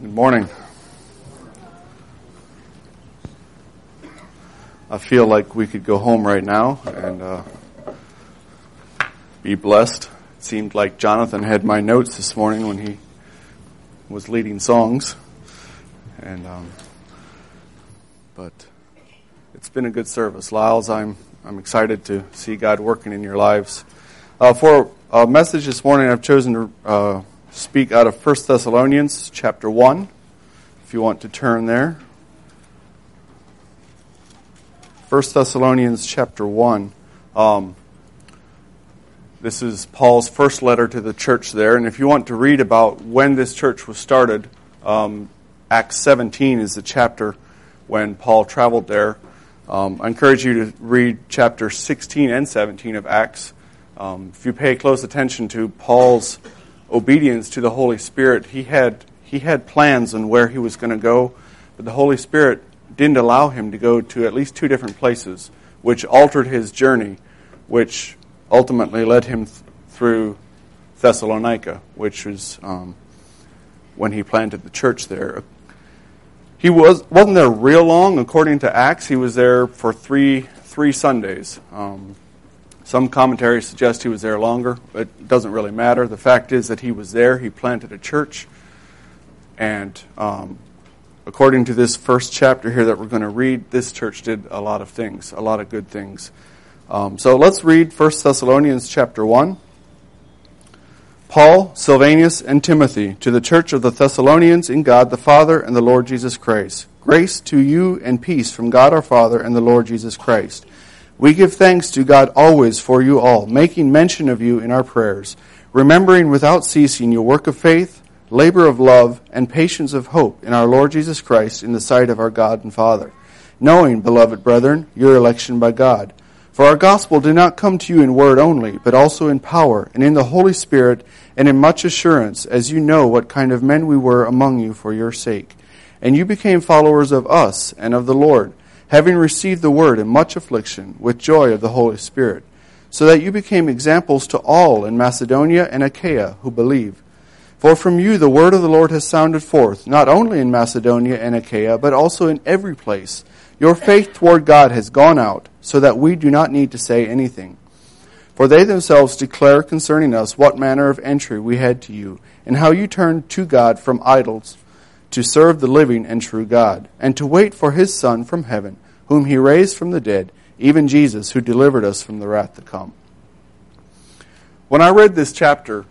Good morning. I feel like we could go home right now and be blessed. It seemed like Jonathan had my notes this morning when he was leading songs, and but it's been a good service. Lyles, I'm excited to see God working in your lives. For a message this morning, I've chosen to speak out of 1 Thessalonians chapter 1, if you want to turn there. 1 Thessalonians chapter 1. This is Paul's first letter to the church there, and if you want to read about when this church was started, Acts 17 is the chapter when Paul traveled there. I encourage you to read chapter 16 and 17 of Acts. If you pay close attention to Paul's obedience to the Holy Spirit, he had plans on where he was going to go, but the Holy Spirit didn't allow him to go to at least two different places, which altered his journey, which ultimately led him through Thessalonica, which was when he planted the church there. He wasn't there real long. According to Acts, he was there for three Sundays. Some commentaries suggest he was there longer, but it doesn't really matter. The fact is that he was there. He planted a church. And according to this first chapter here that we're going to read, this church did a lot of things, a lot of good things. So let's read 1 Thessalonians chapter 1. Paul, Silvanus, and Timothy, to the church of the Thessalonians in God the Father and the Lord Jesus Christ. Grace to you and peace from God our Father and the Lord Jesus Christ. We give thanks to God always for you all, making mention of you in our prayers, remembering without ceasing your work of faith, labor of love, and patience of hope in our Lord Jesus Christ in the sight of our God and Father, knowing, beloved brethren, your election by God. For our gospel did not come to you in word only, but also in power, and in the Holy Spirit, and in much assurance, as you know what kind of men we were among you for your sake. And you became followers of us and of the Lord, having received the word in much affliction, with joy of the Holy Spirit, so that you became examples to all in Macedonia and Achaia who believe. For from you the word of the Lord has sounded forth, not only in Macedonia and Achaia, but also in every place. Your faith toward God has gone out, so that we do not need to say anything. For they themselves declare concerning us what manner of entry we had to you, and how you turned to God from idols, to serve the living and true God, and to wait for his Son from heaven, whom he raised from the dead, even Jesus, who delivered us from the wrath to come. When I read this chapter,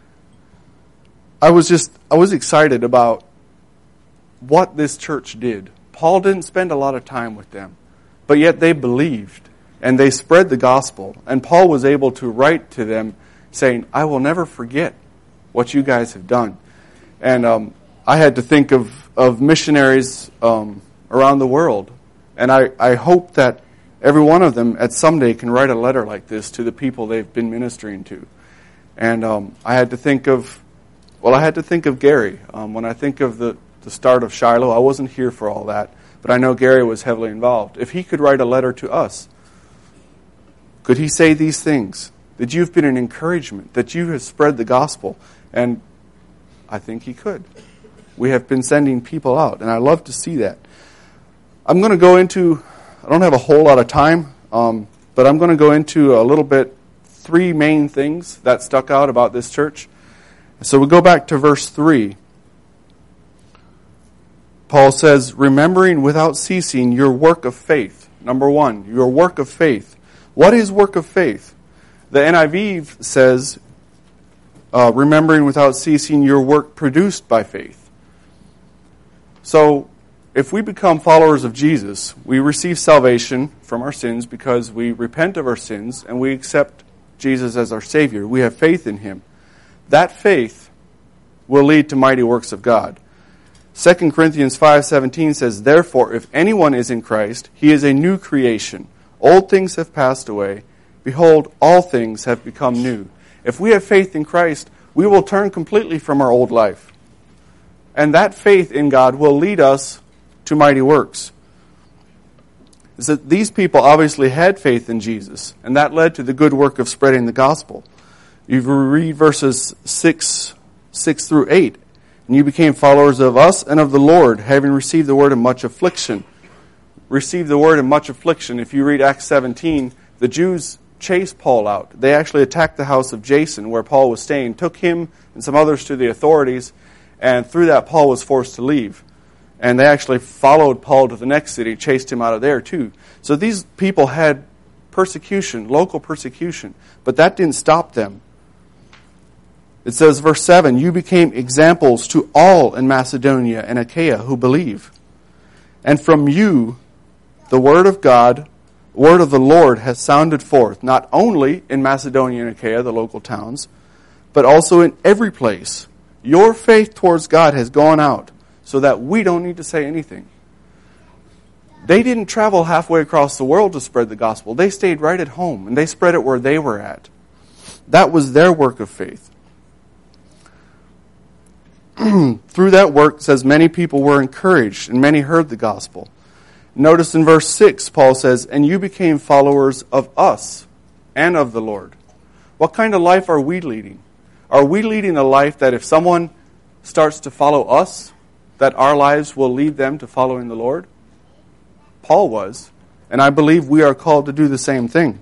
I was excited about what this church did. Paul didn't spend a lot of time with them, but yet they believed, and they spread the gospel, and Paul was able to write to them saying, I will never forget what you guys have done. And I had to think of missionaries around the world. And I hope that every one of them at some day can write a letter like this to the people they've been ministering to. And I had to think of Gary. When I think of the start of Shiloh, I wasn't here for all that, but I know Gary was heavily involved. If he could write a letter to us, could he say these things? That you've been an encouragement, that you have spread the gospel. And I think he could. We have been sending people out, and I love to see that. I'm going to go into, I don't have a whole lot of time, but I'm going to go into a little bit, three main things that stuck out about this church. So we go back to verse 3. Paul says, remembering without ceasing your work of faith. Number one, your work of faith. What is work of faith? The NIV says, remembering without ceasing your work produced by faith. So, if we become followers of Jesus, we receive salvation from our sins because we repent of our sins and we accept Jesus as our Savior. We have faith in Him. That faith will lead to mighty works of God. 2 Corinthians 5:17 says, therefore, if anyone is in Christ, he is a new creation. Old things have passed away. Behold, all things have become new. If we have faith in Christ, we will turn completely from our old life. And that faith in God will lead us to mighty works. So these people obviously had faith in Jesus, and that led to the good work of spreading the gospel. You read verses 6 through 8. And you became followers of us and of the Lord, having received the word in much affliction. Received the word in much affliction. If you read Acts 17, the Jews chased Paul out. They actually attacked the house of Jason, where Paul was staying, took him and some others to the authorities, and through that Paul was forced to leave. And they actually followed Paul to the next city, chased him out of there too. So these people had persecution, local persecution, but that didn't stop them. It says, verse 7, you became examples to all in Macedonia and Achaia who believe. And from you, the word of God, word of the Lord has sounded forth, not only in Macedonia and Achaia, the local towns, but also in every place. Your faith towards God has gone out, so that we don't need to say anything. They didn't travel halfway across the world to spread the gospel. They stayed right at home, and they spread it where they were at. That was their work of faith. Through that work, it says, many people were encouraged, and many heard the gospel. Notice in verse 6, Paul says, and you became followers of us and of the Lord. What kind of life are we leading? Are we leading a life that if someone starts to follow us, that our lives will lead them to following the Lord? Paul was, and I believe we are called to do the same thing.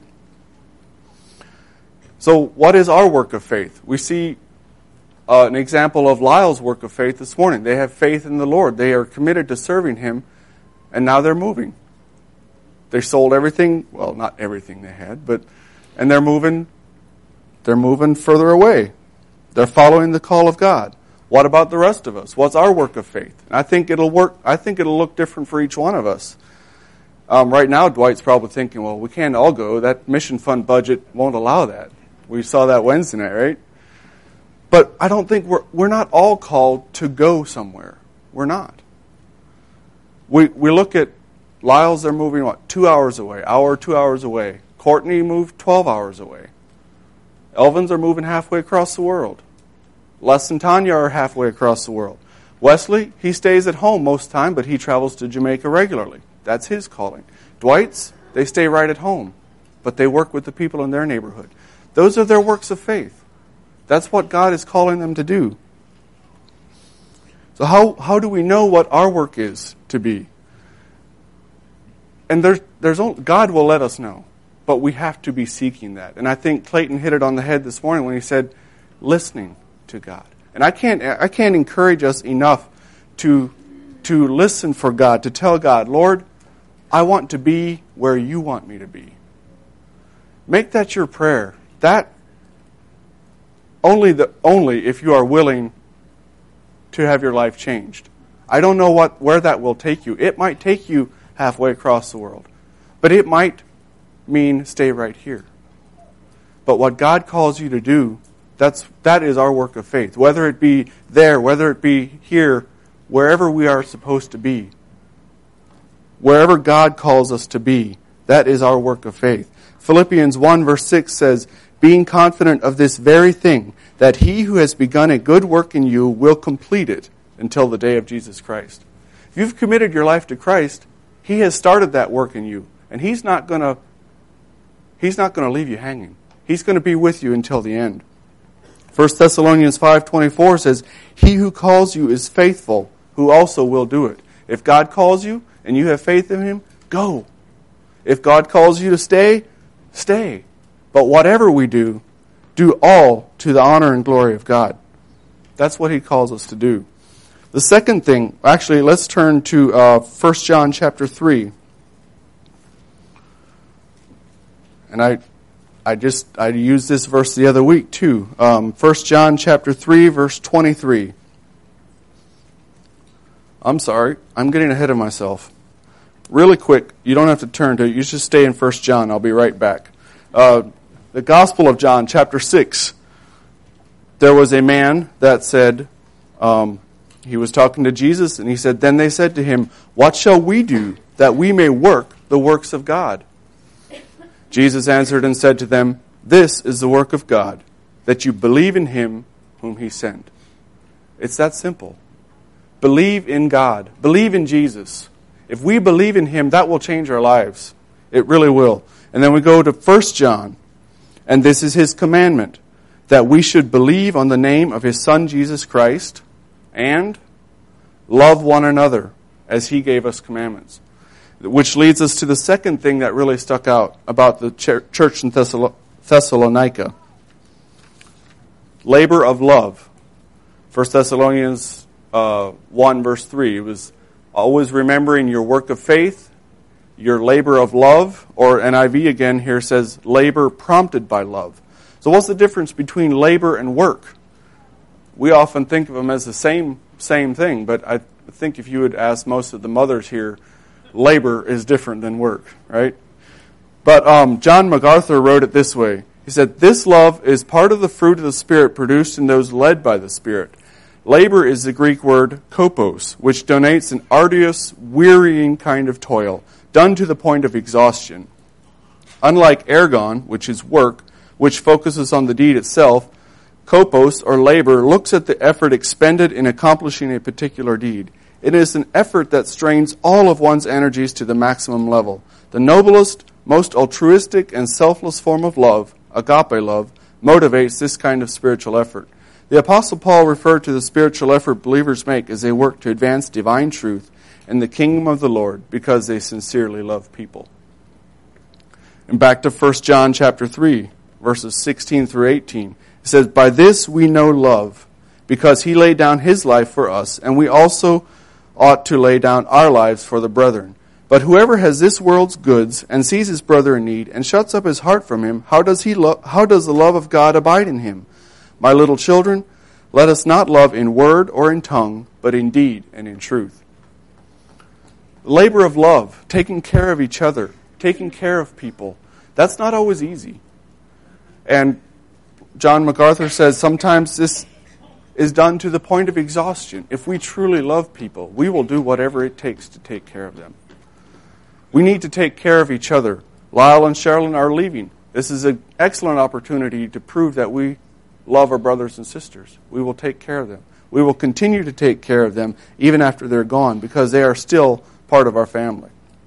So what is our work of faith? We see an example of Lyle's work of faith this morning. They have faith in the Lord. They are committed to serving Him, and now they're moving. They sold everything, well, not everything they had, and they're moving further away. They're following the call of God. What about the rest of us? What's our work of faith? I think it'll look different for each one of us. Right now, Dwight's probably thinking, well, we can't all go. That mission fund budget won't allow that. We saw that Wednesday night, right? But I don't think we're not all called to go somewhere. We're not. We look at Lyle's, they're moving, 2 hours away, 2 hours away. Courtney moved 12 hours away. Elvins are moving halfway across the world. Les and Tanya are halfway across the world. Wesley, he stays at home most of the time, but he travels to Jamaica regularly. That's his calling. Dwight's, they stay right at home, but they work with the people in their neighborhood. Those are their works of faith. That's what God is calling them to do. So how do we know what our work is to be? And God will let us know, but we have to be seeking that. And I think Clayton hit it on the head this morning when he said, listening to God. And I can't encourage us enough to listen for God, to tell God, Lord, I want to be where you want me to be. Make that your prayer. That only if you are willing to have your life changed. I don't know where that will take you. It might take you halfway across the world, but it might mean stay right here. But what God calls you to do, that is our work of faith. Whether it be there, whether it be here, wherever we are supposed to be, wherever God calls us to be, that is our work of faith. Philippians 1 verse 6 says, being confident of this very thing, that he who has begun a good work in you will complete it until the day of Jesus Christ. If you've committed your life to Christ, He has started that work in you, and He's not going to leave you hanging. He's going to be with you until the end. 1 Thessalonians 5:24 says, he who calls you is faithful, who also will do it. If God calls you and you have faith in Him, go. If God calls you to stay, stay. But whatever we do all to the honor and glory of God. That's what He calls us to do. The second thing, actually, let's turn to 1 John chapter 3. And I used this verse the other week too. 1 John chapter 3, verse 23. I'm sorry, I'm getting ahead of myself. Really quick, you don't have to turn to it. You just stay in 1 John. I'll be right back. The Gospel of John, chapter 6. There was a man that said, he was talking to Jesus, and he said, then they said to him, what shall we do that we may work the works of God? Jesus answered and said to them, this is the work of God, that you believe in Him whom He sent. It's that simple. Believe in God. Believe in Jesus. If we believe in Him, that will change our lives. It really will. And then we go to 1 John, and this is His commandment, that we should believe on the name of His Son, Jesus Christ, and love one another as he gave us commandments. Which leads us to the second thing that really stuck out about the church in Thessalonica. Labor of love. 1 Thessalonians 1 verse 3. It was always remembering your work of faith, your labor of love, or NIV again here says labor prompted by love. So what's the difference between labor and work? We often think of them as the same thing, but I think if you would ask most of the mothers here, labor is different than work, right? But John MacArthur wrote it this way. He said, "This love is part of the fruit of the Spirit produced in those led by the Spirit. Labor is the Greek word kopos, which denotes an arduous, wearying kind of toil, done to the point of exhaustion. Unlike ergon, which is work, which focuses on the deed itself, kopos, or labor, looks at the effort expended in accomplishing a particular deed. It is an effort that strains all of one's energies to the maximum level. The noblest, most altruistic, and selfless form of love, agape love, motivates this kind of spiritual effort. The Apostle Paul referred to the spiritual effort believers make as they work to advance divine truth and the kingdom of the Lord because they sincerely love people." And back to 1 John chapter 3, verses 16 through 18. It says, "By this we know love, because he laid down his life for us, and we also ought to lay down our lives for the brethren. But whoever has this world's goods and sees his brother in need and shuts up his heart from him, how does the love of God abide in him? My little children, let us not love in word or in tongue, but in deed and in truth." The labor of love, taking care of each other, taking care of people, that's not always easy. And John MacArthur says sometimes this is done to the point of exhaustion. If we truly love people, we will do whatever it takes to take care of them. We need to take care of each other. Lyle and Sherilyn are leaving. This is an excellent opportunity to prove that we love our brothers and sisters. We will take care of them. We will continue to take care of them even after they're gone because they are still part of our family.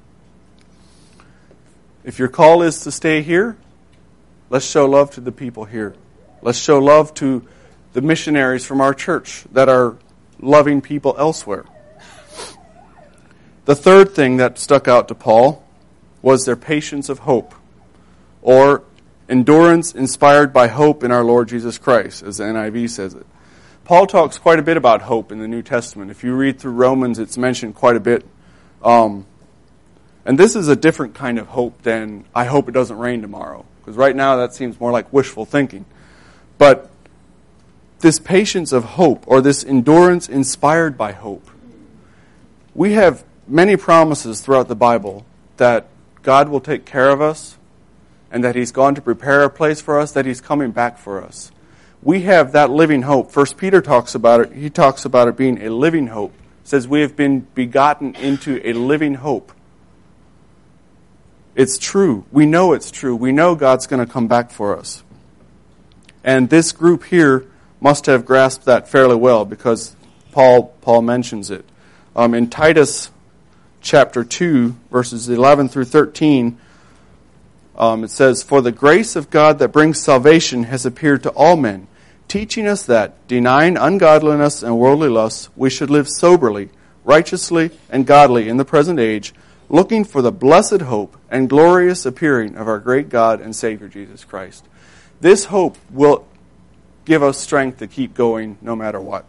If your call is to stay here, let's show love to the people here. Let's show love to the missionaries from our church that are loving people elsewhere. The third thing that stuck out to Paul was their patience of hope, or endurance inspired by hope in our Lord Jesus Christ, as the NIV says it. Paul talks quite a bit about hope in the New Testament. If you read through Romans, it's mentioned quite a bit. And this is a different kind of hope than, I hope it doesn't rain tomorrow. Because right now that seems more like wishful thinking. But this patience of hope, or this endurance inspired by hope. We have many promises throughout the Bible that God will take care of us, and that He's gone to prepare a place for us, that He's coming back for us. We have that living hope. 1 Peter talks about it. He talks about it being a living hope. It says we have been begotten into a living hope. It's true. We know it's true. We know God's going to come back for us. And this group here must have grasped that fairly well because Paul mentions it. In Titus chapter 2, verses 11 through 13, it says, "For the grace of God that brings salvation has appeared to all men, teaching us that, denying ungodliness and worldly lusts, we should live soberly, righteously, and godly in the present age, looking for the blessed hope and glorious appearing of our great God and Savior Jesus Christ." This hope will give us strength to keep going no matter what.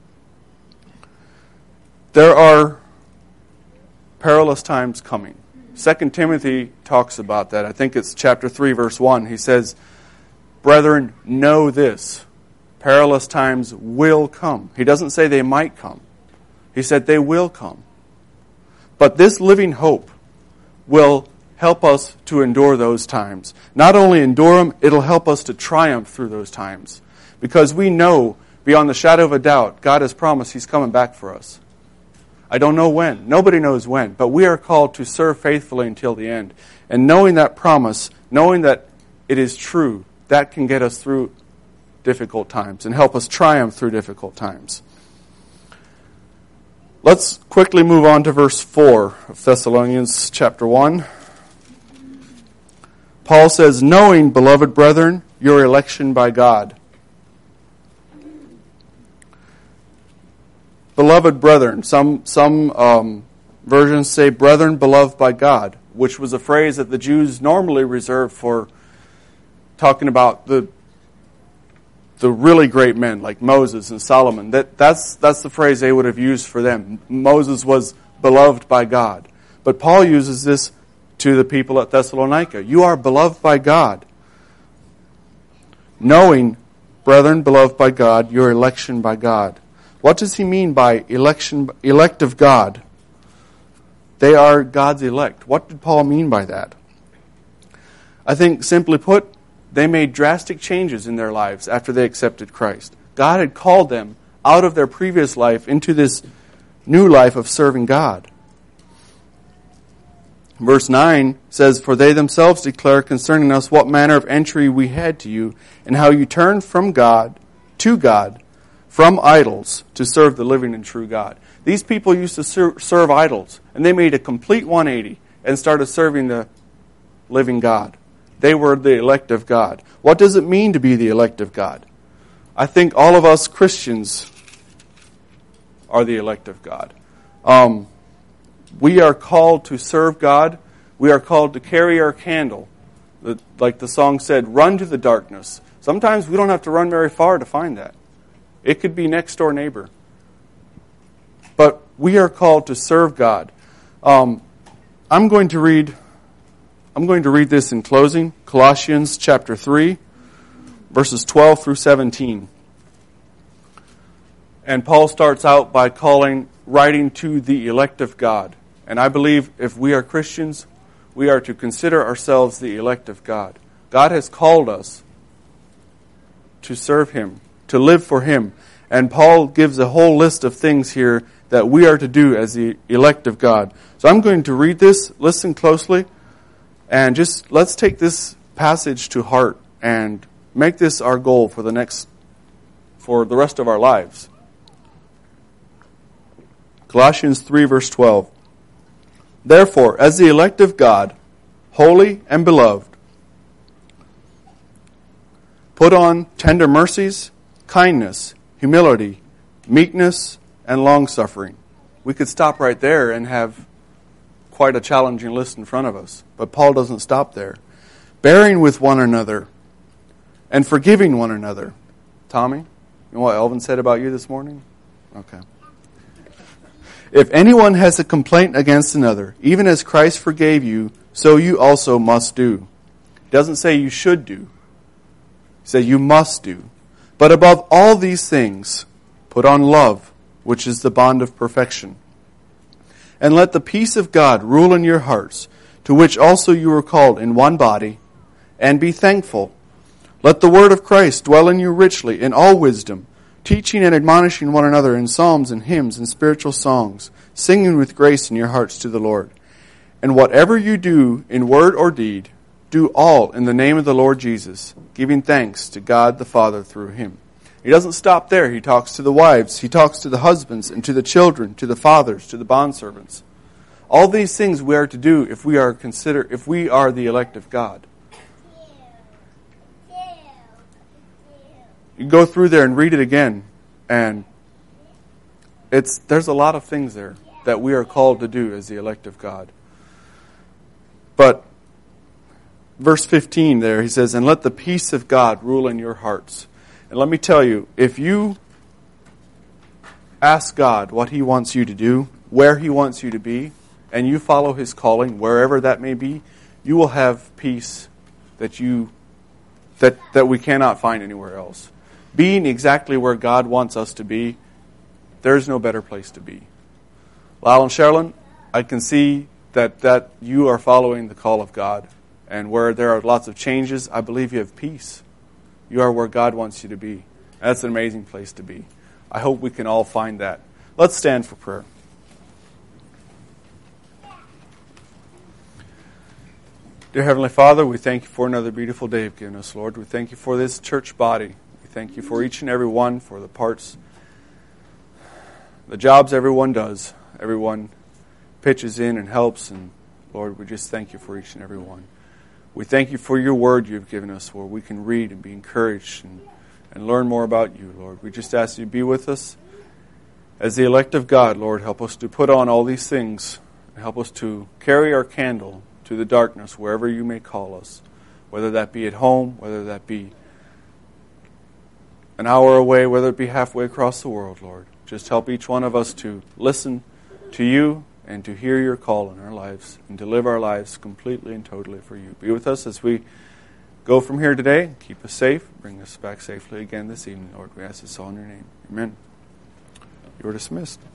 There are perilous times coming. 2 Timothy talks about that. I think it's chapter 3, verse 1. He says, "Brethren, know this, perilous times will come." He doesn't say they might come. He said they will come. But this living hope will help us to endure those times. Not only endure them, it'll help us to triumph through those times. Because we know, beyond the shadow of a doubt, God has promised He's coming back for us. I don't know when. Nobody knows when. But we are called to serve faithfully until the end. And knowing that promise, knowing that it is true, that can get us through difficult times and help us triumph through difficult times. Let's quickly move on to verse 4 of Thessalonians chapter 1. Paul says, "Knowing, beloved brethren, your election by God." beloved brethren. Some versions say brethren beloved by God, which was a phrase that the Jews normally reserved for talking about the really great men like Moses and Solomon. That's the phrase they would have used for them. Moses was beloved by God. But Paul uses this to the people at Thessalonica. You are beloved by God. Knowing, brethren, beloved by God, your election by God. What does he mean by elect of God? They are God's elect. What did Paul mean by that? I think, simply put, they made drastic changes in their lives after they accepted Christ. God had called them out of their previous life into this new life of serving God. Verse 9 says, For they themselves declare concerning us what manner of entry we had to you, and how you turned from God to God, from idols to serve the living and true God. These people used to serve idols, and they made a complete 180 and started serving the living God. They were the elect of God. What does it mean to be the elect of God? I think all of us Christians are the elect of God. We are called to serve God. We are called to carry our candle. Like the song said, run to the darkness. Sometimes we don't have to run very far to find that. It could be next door neighbor. But we are called to serve God. I'm going to read this in closing. Colossians chapter 3, verses 12 through 17. And Paul starts out by writing to the elect of God. And I believe if we are Christians, we are to consider ourselves the elect of God. God has called us to serve Him, to live for Him. And Paul gives a whole list of things here that we are to do as the elect of God. So I'm going to read this, listen closely, and just let's take this passage to heart and make this our goal for the rest of our lives. Colossians 3, verse 12. Therefore, as the elect of God, holy and beloved, put on tender mercies, kindness, humility, meekness, and long-suffering. We could stop right there and have quite a challenging list in front of us. But Paul doesn't stop there. Bearing with one another and forgiving one another. Tommy, you know what Elvin said about you this morning? Okay. If anyone has a complaint against another, even as Christ forgave you, so you also must do. He doesn't say you should do. He says you must do. But above all these things, put on love, which is the bond of perfection. And let the peace of God rule in your hearts, to which also you were called in one body, and be thankful. Let the word of Christ dwell in you richly in all wisdom, teaching and admonishing one another in psalms and hymns and spiritual songs, singing with grace in your hearts to the Lord. And whatever you do in word or deed, do all in the name of the Lord Jesus, giving thanks to God the Father through Him. He doesn't stop there. He talks to the wives. He talks to the husbands and to the children, to the fathers, to the bondservants. All these things we are to do if we are the elect of God. You go through there and read it again, and there's a lot of things there that we are called to do as the elect of God. But verse 15 there, he says, and let the peace of God rule in your hearts. And let me tell you, if you ask God what He wants you to do, where He wants you to be, and you follow His calling, wherever that may be, you will have peace that we cannot find anywhere else. Being exactly where God wants us to be, there's no better place to be. Lyle and Sherilyn, I can see that you are following the call of God. And where there are lots of changes, I believe you have peace. You are where God wants you to be. That's an amazing place to be. I hope we can all find that. Let's stand for prayer. Dear Heavenly Father, we thank you for another beautiful day you've given us, Lord. We thank you for this church body. We thank you for each and every one, for the parts, the jobs everyone does. Everyone pitches in and helps, and Lord, we just thank you for each and every one. We thank you for your word you've given us, where we can read and be encouraged and learn more about you, Lord. We just ask you to be with us As the elect of God, Lord, help us to put on all these things. Help us to carry our candle to the darkness wherever you may call us, whether that be at home, whether that be an hour away, whether it be halfway across the world, Lord. Just help each one of us to listen to you and to hear your call in our lives and to live our lives completely and totally for you. Be with us as we go from here today. Keep us safe. Bring us back safely again this evening, Lord. We ask this all in your name. Amen. You are dismissed.